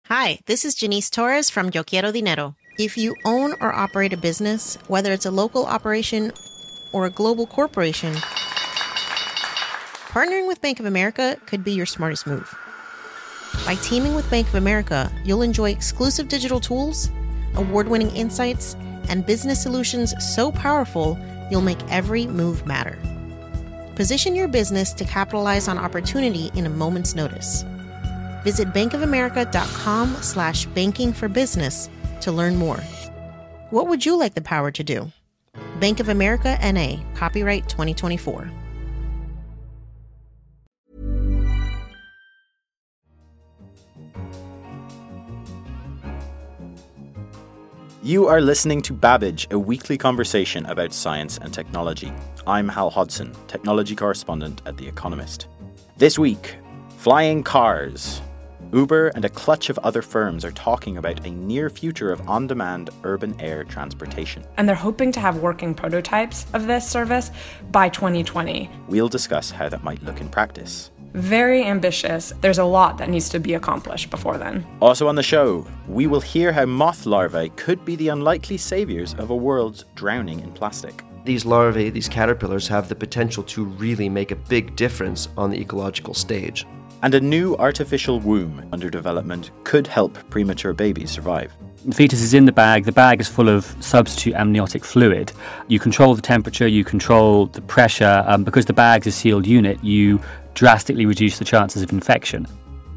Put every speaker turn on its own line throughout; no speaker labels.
Hi, this is Janice Torres from Yo Quiero Dinero. If you own or operate a business, whether it's a local operation or a global corporation, partnering with Bank of America could be your smartest move. By teaming with Bank of America, you'll enjoy exclusive digital tools, award-winning insights, and business solutions so powerful, you'll make every move matter. Position your business to capitalize on opportunity in a moment's notice. Visit bankofamerica.com/bankingforbusiness to learn more. What would you like the power to do? Bank of America N.A., copyright 2024.
You are listening to Babbage, a weekly conversation about science and technology. I'm Hal Hodson, technology correspondent at The Economist. This week, flying cars. Uber and a clutch of other firms are talking about a near future of on-demand urban air transportation.
And they're hoping to have working prototypes of this service by 2020.
We'll discuss how that might look in practice.
Very ambitious. There's a lot that needs to be accomplished before then.
Also on the show, we will hear how moth larvae could be the unlikely saviors of a world drowning in plastic.
These larvae, these caterpillars, have the potential to really make a big difference on the ecological stage.
And a new artificial womb under development could help premature babies survive.
The fetus is in the bag is full of substitute amniotic fluid. You control the temperature, you control the pressure. Because the bag's a sealed unit, you drastically reduce the chances of infection.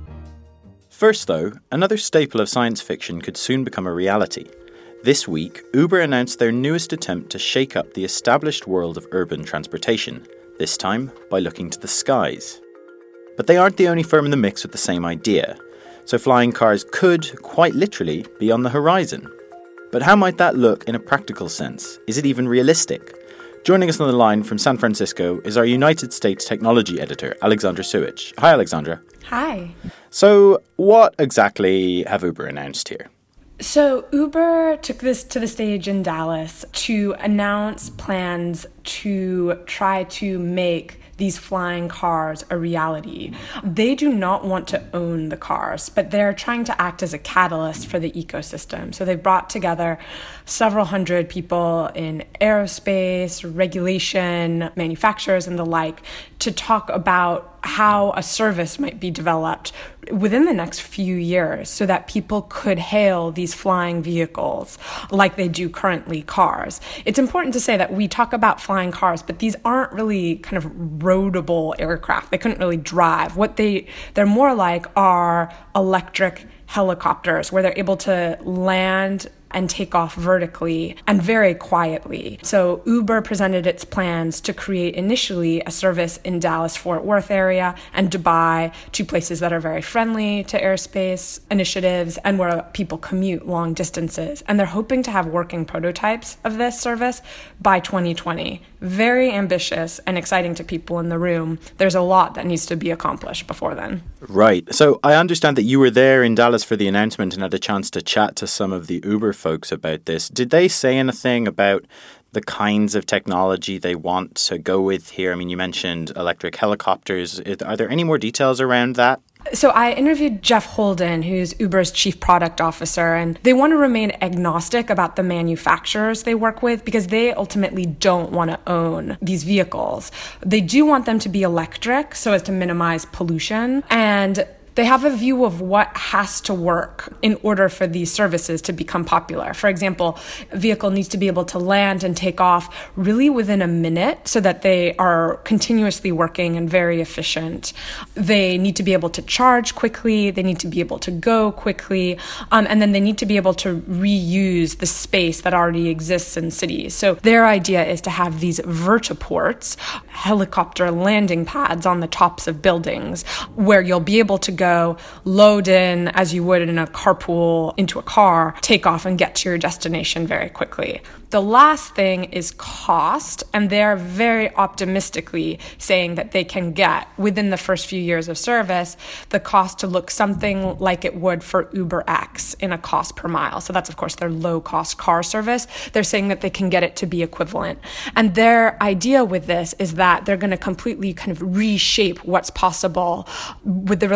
First though, another staple of science fiction could soon become a reality. This week, Uber announced their newest attempt to shake up the established world of urban transportation, this time by looking to the skies. But they aren't the only firm in the mix with the same idea, so flying cars could, quite literally, be on the horizon. But how might that look in a practical sense? Is it even realistic? Joining us on the line from San Francisco is our United States technology editor, Alexandra Suich. Hi, Alexandra.
Hi.
So, what exactly have Uber announced here?
So Uber took this to the stage in Dallas to announce plans to try to make these flying cars a reality. They do not want to own the cars, but they're trying to act as a catalyst for the ecosystem. So they've brought together several hundred people in aerospace, regulation, manufacturers, and the like to talk about how a service might be developed within the next few years so that people could hail these flying vehicles like they do currently cars. It's important to say that we talk about flying cars, but these aren't really kind of roadable aircraft. They couldn't really drive. What they're more like are electric helicopters where they're able to land and take off vertically and very quietly. So Uber presented its plans to create initially a service in Dallas-Fort Worth area and Dubai, two places that are very friendly to airspace initiatives and where people commute long distances. And they're hoping to have working prototypes of this service by 2020. Very ambitious and exciting to people in the room. There's a lot that needs to be accomplished before then.
Right. So I understand that you were there in Dallas for the announcement and had a chance to chat to some of the Uber folks about this. Did they say anything about the kinds of technology they want to go with here? I mean, you mentioned electric helicopters. Are there any more details around that?
So I interviewed Jeff Holden, who's Uber's chief product officer, and they want to remain agnostic about the manufacturers they work with because they ultimately don't want to own these vehicles. They do want them to be electric so as to minimize pollution, and they have a view of what has to work in order for these services to become popular. For example, a vehicle needs to be able to land and take off really within a minute so that they are continuously working and very efficient. They need to be able to charge quickly. They need to be able to go quickly. And then they need to be able to reuse the space that already exists in cities. So their idea is to have these vertiports, helicopter landing pads on the tops of buildings where you'll be able to go load in as you would in a carpool into a car, take off and get to your destination very quickly. The last thing is cost, and they're very optimistically saying that they can get, within the first few years of service, the cost to look something like it would for UberX in a cost per mile. So that's, of course, their low-cost car service. They're saying that they can get it to be equivalent. And their idea with this is that they're going to completely kind of reshape what's possible with the relationship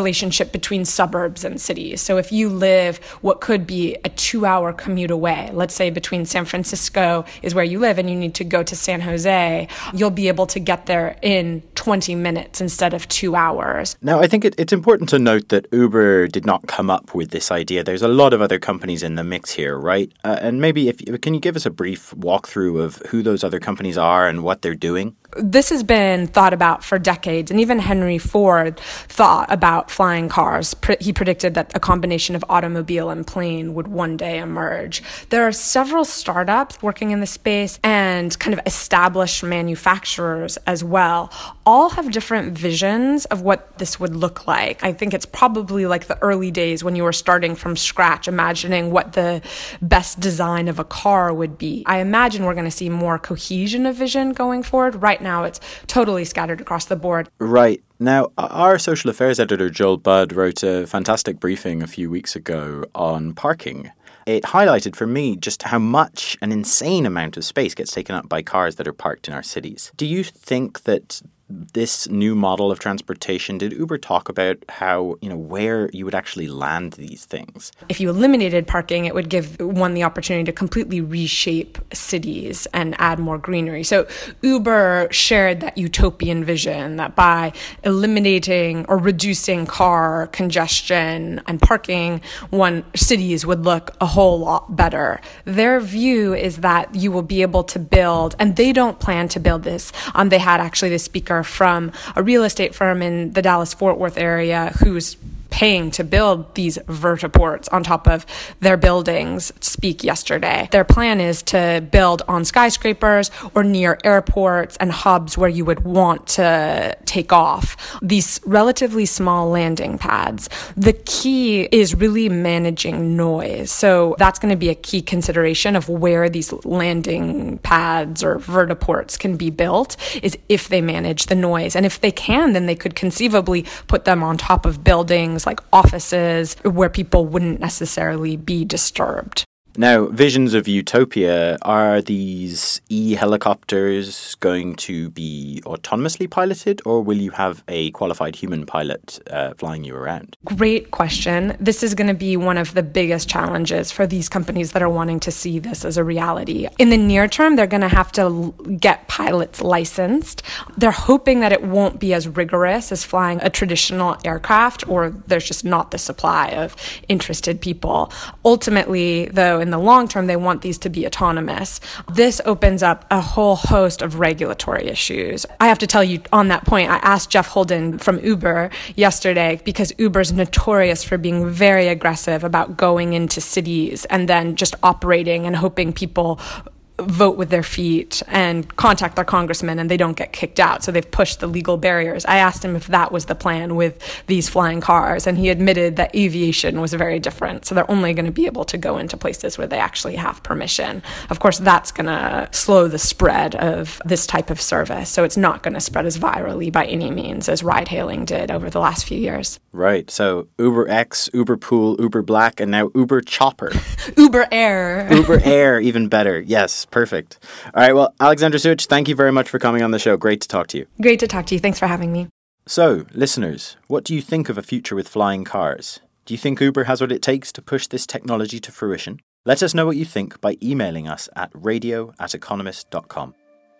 relationship between suburbs and cities. So if you live what could be a 2-hour commute away, let's say between San Francisco is where you live and you need to go to San Jose, you'll be able to get there in 20 minutes instead of 2 hours.
Now, I think it's important to note that Uber did not come up with this idea. There's a lot of other companies in the mix here, right? And maybe can you give us a brief walkthrough of who those other companies are and what they're doing?
This has been thought about for decades, and even Henry Ford thought about flying cars. He predicted that a combination of automobile and plane would one day emerge. There are several startups working in the space and kind of established manufacturers as well. All have different visions of what this would look like. I think it's probably like the early days when you were starting from scratch, imagining what the best design of a car would be. I imagine we're going to see more cohesion of vision going forward. Right now, it's totally scattered across the board.
Right. Now, our social affairs editor, Joel Budd, wrote a fantastic briefing a few weeks ago on parking. It highlighted for me just how much, an insane amount of space gets taken up by cars that are parked in our cities. Do you think that this new model of transportation, did Uber talk about how, where you would actually land these things?
If you eliminated parking, it would give one the opportunity to completely reshape cities and add more greenery. So Uber shared that utopian vision that by eliminating or reducing car congestion and parking, cities would look a whole lot better. Their view is that you will be able to build, and they don't plan to build this. They had actually the speaker from a real estate firm in the Dallas-Fort Worth area who's paying to build these vertiports on top of their buildings speak yesterday. Their plan is to build on skyscrapers or near airports and hubs where you would want to take off. These relatively small landing pads. The key is really managing noise. So that's going to be a key consideration of where these landing pads or vertiports can be built, is if they manage the noise. And if they can, then they could conceivably put them on top of buildings like offices where people wouldn't necessarily be disturbed.
Now, visions of utopia, are these e-helicopters going to be autonomously piloted, or will you have a qualified human pilot flying you around?
Great question. This is going to be one of the biggest challenges for these companies that are wanting to see this as a reality. In the near term, they're going to have to get pilots licensed. They're hoping that it won't be as rigorous as flying a traditional aircraft, or there's just not the supply of interested people. Ultimately, though, in the long term, they want these to be autonomous. This opens up a whole host of regulatory issues. I have to tell you on that point, I asked Jeff Holden from Uber yesterday, because Uber's notorious for being very aggressive about going into cities and then just operating and hoping people vote with their feet and contact their congressman and they don't get kicked out. So they've pushed the legal barriers. I asked him if that was the plan with these flying cars, and he admitted that aviation was very different. So they're only going to be able to go into places where they actually have permission. Of course, that's going to slow the spread of this type of service. So it's not going to spread as virally by any means as ride-hailing did over the last few years.
Right. So Uber X, Uber Pool, Uber Black, and now Uber Chopper.
Uber Air.
Uber Air, even better. Yes. Perfect. All right. Well, Alexandra Suich, thank you very much for coming on the show. Great to talk to you.
Great to talk to you. Thanks for having me.
So, listeners, what do you think of a future with flying cars? Do you think Uber has what it takes to push this technology to fruition? Let us know what you think by emailing us at radio@economist.com.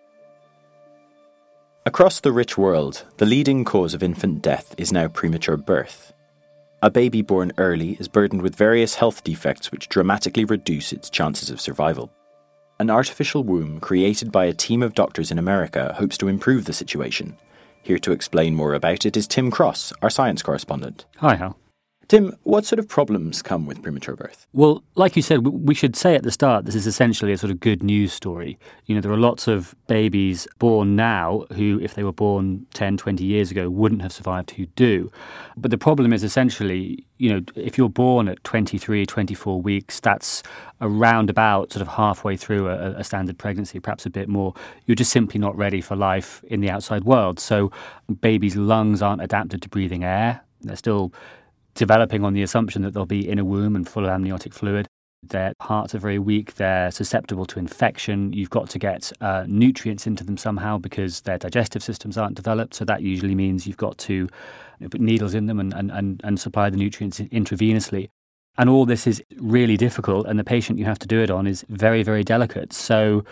Across the rich world, the leading cause of infant death is now premature birth. A baby born early is burdened with various health defects which dramatically reduce its chances of survival. An artificial womb created by a team of doctors in America hopes to improve the situation. Here to explain more about it is Tim Cross, our science correspondent.
Hi, Hal.
Tim, what sort of problems come with premature birth?
Well, like you said, we should say at the start, this is essentially a sort of good news story. There are lots of babies born now who, if they were born 10, 20 years ago, wouldn't have survived who do. But the problem is essentially, if you're born at 23, 24 weeks, that's around about sort of halfway through a standard pregnancy, perhaps a bit more. You're just simply not ready for life in the outside world. So babies' lungs aren't adapted to breathing air. They're still developing on the assumption that they'll be in a womb and full of amniotic fluid. Their hearts are very weak. They're susceptible to infection. You've got to get nutrients into them somehow because their digestive systems aren't developed. So that usually means you've got to put needles in them and supply the nutrients intravenously. And all this is really difficult, and the patient you have to do it on is very, very delicate. So,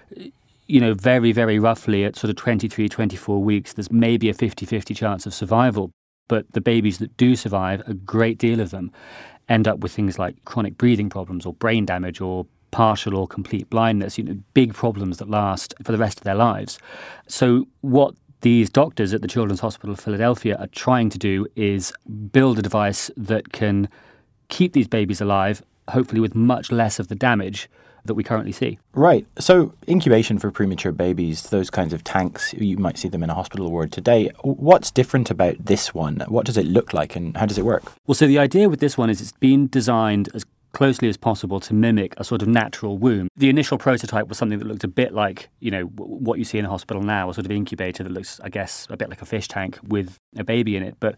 very, very roughly at sort of 23, 24 weeks, there's maybe a 50-50 chance of survival. But the babies that do survive, a great deal of them, end up with things like chronic breathing problems or brain damage or partial or complete blindness, big problems that last for the rest of their lives. So what these doctors at the Children's Hospital of Philadelphia are trying to do is build a device that can keep these babies alive, hopefully with much less of the damage that we currently see.
Right. So incubation for premature babies, those kinds of tanks, you might see them in a hospital ward today. What's different about this one? What does it look like and how does it work?
Well, so the idea with this one is it's been designed as closely as possible to mimic a sort of natural womb. The initial prototype was something that looked a bit like, what you see in a hospital now, a sort of incubator that looks, I guess, a bit like a fish tank with a baby in it. But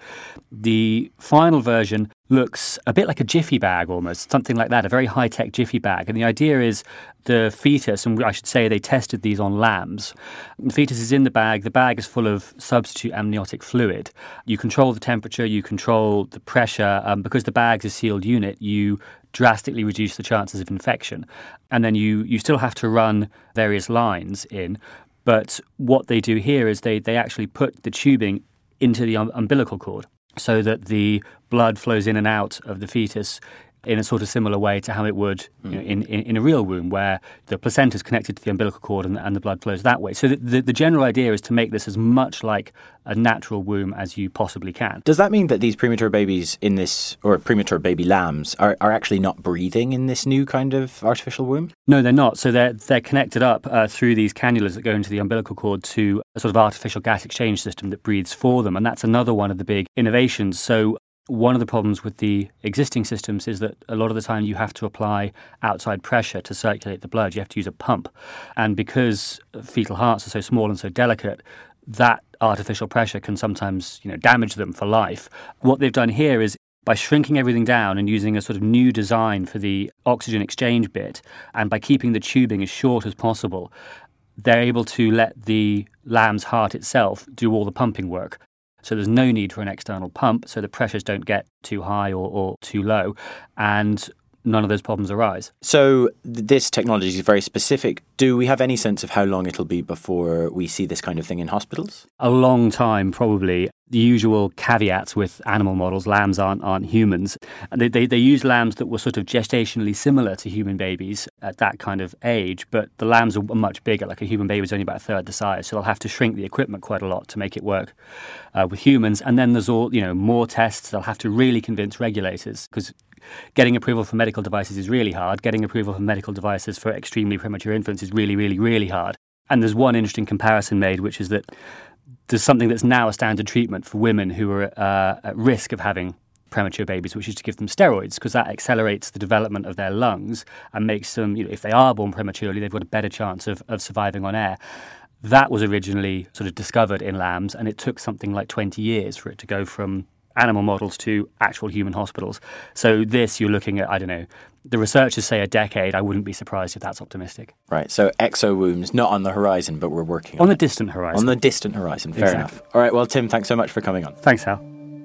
the final version looks a bit like a jiffy bag almost, something like that, a very high-tech jiffy bag. And the idea is the fetus, and I should say they tested these on lambs. The fetus is in the bag is full of substitute amniotic fluid. You control the temperature, you control the pressure. Because the bag's a sealed unit, you drastically reduce the chances of infection. And then you still have to run various lines in. But what they do here is they actually put the tubing into the umbilical cord so that the blood flows in and out of the fetus in a sort of similar way to how it would in a real womb, where the placenta is connected to the umbilical cord and the blood flows that way. So the general idea is to make this as much like a natural womb as you possibly can.
Does that mean that these premature babies in this, or premature baby lambs, are actually not breathing in this new kind of artificial womb?
No, they're not. So they're connected up through these cannulas that go into the umbilical cord to a sort of artificial gas exchange system that breathes for them. And that's another one of the big innovations. So one of the problems with the existing systems is that a lot of the time you have to apply outside pressure to circulate the blood. You have to use a pump. And because fetal hearts are so small and so delicate, that artificial pressure can sometimes, damage them for life. What they've done here is by shrinking everything down and using a sort of new design for the oxygen exchange bit, and by keeping the tubing as short as possible, they're able to let the lamb's heart itself do all the pumping work. So there's no need for an external pump, so the pressures don't get too high or too low, and none of those problems arise.
So this technology is very specific. Do we have any sense of how long it'll be before we see this kind of thing in hospitals?
A long time, probably. The usual caveats with animal models, lambs aren't humans. They use lambs that were sort of gestationally similar to human babies at that kind of age, but the lambs are much bigger. Like a human baby is only about a third the size, so they'll have to shrink the equipment quite a lot to make it work with humans. And then there's all, more tests. They'll have to really convince regulators, because getting approval for medical devices is really hard. Getting approval for medical devices for extremely premature infants is really, really, really hard. And there's one interesting comparison made, which is that there's something that's now a standard treatment for women who are at risk of having premature babies, which is to give them steroids, because that accelerates the development of their lungs and makes them, if they are born prematurely, they've got a better chance of surviving on air. That was originally sort of discovered in lambs, and it took something like 20 years for it to go from animal models to actual human hospitals. So this, you're looking at, the researchers say a decade. I wouldn't be surprised if that's optimistic.
Right, so exo-wombs, not on the horizon, but we're working
on the distant horizon.
On the distant horizon, fair enough. All right, well, Tim, thanks so much for coming on.
Thanks, Hal.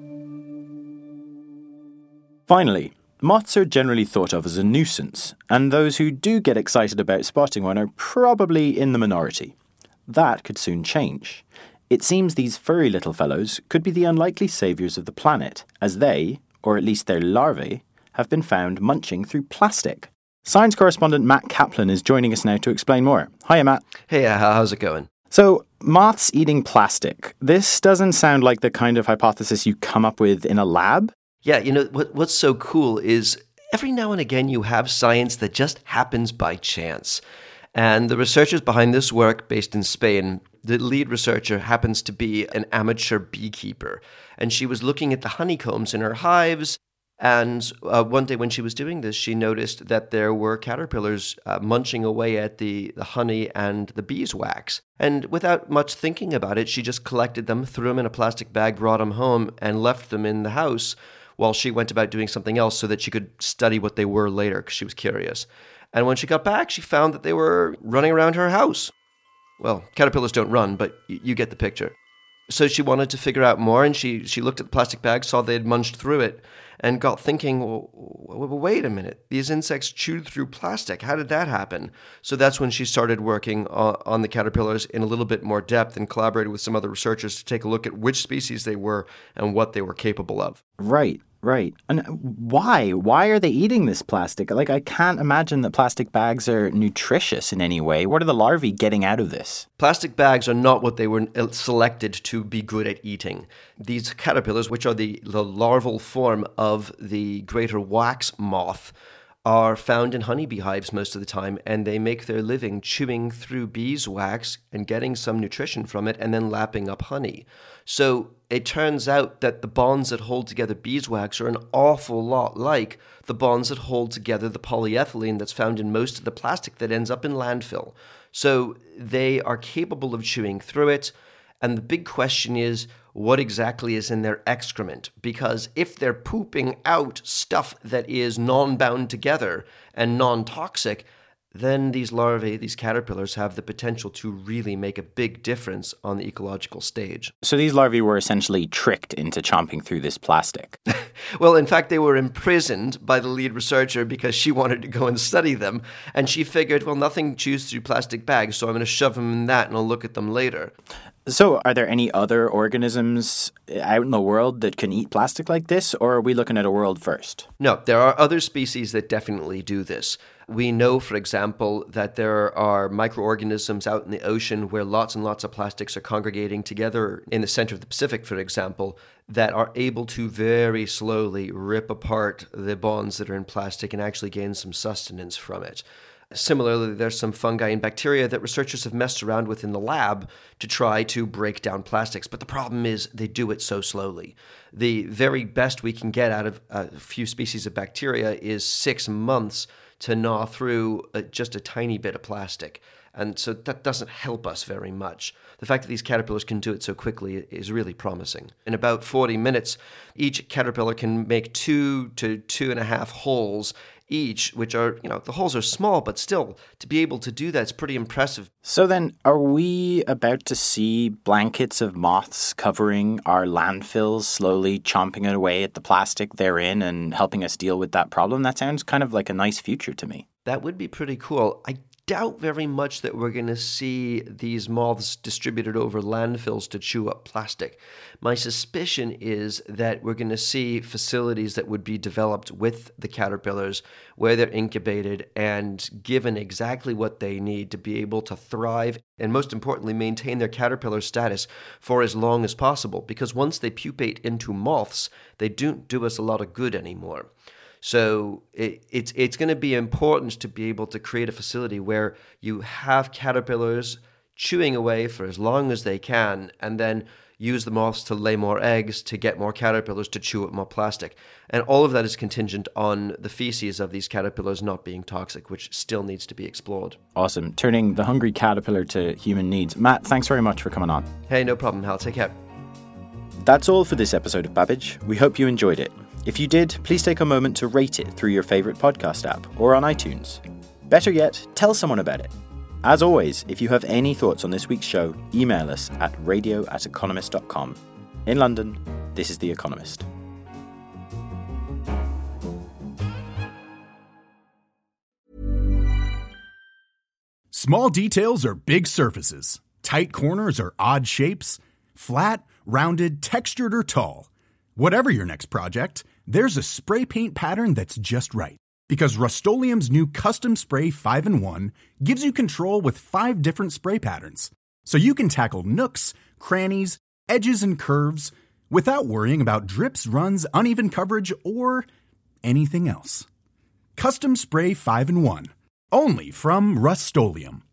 Finally, moths are generally thought of as a nuisance, and those who do get excited about spotting one are probably in the minority. That could soon change. It seems these furry little fellows could be the unlikely saviours of the planet, as they, or at least their larvae, have been found munching through plastic. Science correspondent Matt Kaplan is joining us now to explain more. Hiya, Matt.
Hey, how's it going?
So, moths eating plastic. This doesn't sound like the kind of hypothesis you come up with in a lab.
Yeah, what's so cool is every now and again you have science that just happens by chance. And the researchers behind this work, based in Spain, the lead researcher happens to be an amateur beekeeper. And she was looking at the honeycombs in her hives. And one day when she was doing this, she noticed that there were caterpillars munching away at the honey and the beeswax. And without much thinking about it, she just collected them, threw them in a plastic bag, brought them home, and left them in the house. while she went about doing something else so that she could study what they were later because she was curious. And when she got back, she found that they were running around her house. Well, caterpillars don't run, but you get the picture. So she wanted to figure out more, and she looked at the plastic bag, saw they had munched through it, and got thinking, well, wait a minute, these insects chewed through plastic. How did that happen? So that's when she started working on the caterpillars in a little bit more depth and collaborated with some other researchers to take a look at which species they were and what they were capable of.
Right. And why? Why are they eating this plastic? Like, I can't imagine that plastic bags are nutritious in any way. What are the larvae getting out of this?
Plastic bags are not what they were selected to be good at eating. These caterpillars, which are the larval form of the greater wax moth, are found in honeybee hives most of the time, and they make their living chewing through beeswax and getting some nutrition from it and then lapping up honey. So it turns out that the bonds that hold together beeswax are an awful lot like the bonds that hold together the polyethylene that's found in most of the plastic that ends up in landfill. So they are capable of chewing through it. And the big question is, what exactly is in their excrement? Because if they're pooping out stuff that is non-bound together and non-toxic, then these larvae, these caterpillars, have the potential to really make a big difference on the ecological stage.
So these larvae were essentially tricked into chomping through this plastic.
Well, in fact, they were imprisoned by the lead researcher because she wanted to go and study them. And she figured, well, nothing chews through plastic bags, so I'm going to shove them in that and I'll look at them later.
So are there any other organisms out in the world that can eat plastic like this, or are we looking at a world first?
No, there are other species that definitely do this. We know, for example, that there are microorganisms out in the ocean where lots and lots of plastics are congregating together in the center of the Pacific, for example, that are able to very slowly rip apart the bonds that are in plastic and actually gain some sustenance from it. Similarly, there's some fungi and bacteria that researchers have messed around with in the lab to try to break down plastics. But the problem is they do it so slowly. The very best we can get out of a few species of bacteria is 6 months to gnaw through just a tiny bit of plastic. And so that doesn't help us very much. The fact that these caterpillars can do it so quickly is really promising. In about 40 minutes, each caterpillar can make 2 to 2.5 holes each, which are, the holes are small, but still, to be able to do that is pretty impressive.
So then, are we about to see blankets of moths covering our landfills, slowly chomping it away at the plastic they're in and helping us deal with that problem? That sounds kind of like a nice future to me.
That would be pretty cool. I doubt very much that we're going to see these moths distributed over landfills to chew up plastic. My suspicion is that we're going to see facilities that would be developed with the caterpillars where they're incubated and given exactly what they need to be able to thrive and, most importantly, maintain their caterpillar status for as long as possible. Because once they pupate into moths, they don't do us a lot of good anymore. So it's going to be important to be able to create a facility where you have caterpillars chewing away for as long as they can and then use the moths to lay more eggs to get more caterpillars to chew up more plastic. And all of that is contingent on the feces of these caterpillars not being toxic, which still needs to be explored.
Awesome. Turning the hungry caterpillar to human needs. Matt, thanks very much for coming on.
Hey, no problem, Hal. Take care.
That's all for this episode of Babbage. We hope you enjoyed it. If you did, please take a moment to rate it through your favourite podcast app or on iTunes. Better yet, tell someone about it. As always, if you have any thoughts on this week's show, email us at radio@economist.com. In London, this is The Economist.
Small details are big surfaces. Tight corners are odd shapes. Flat, rounded, textured, or tall. Whatever your next project, there's a spray paint pattern that's just right. Because Rust-Oleum's new Custom Spray 5-in-1 gives you control with 5 different spray patterns. So you can tackle nooks, crannies, edges, and curves without worrying about drips, runs, uneven coverage, or anything else. Custom Spray 5-in-1. Only from Rust-Oleum.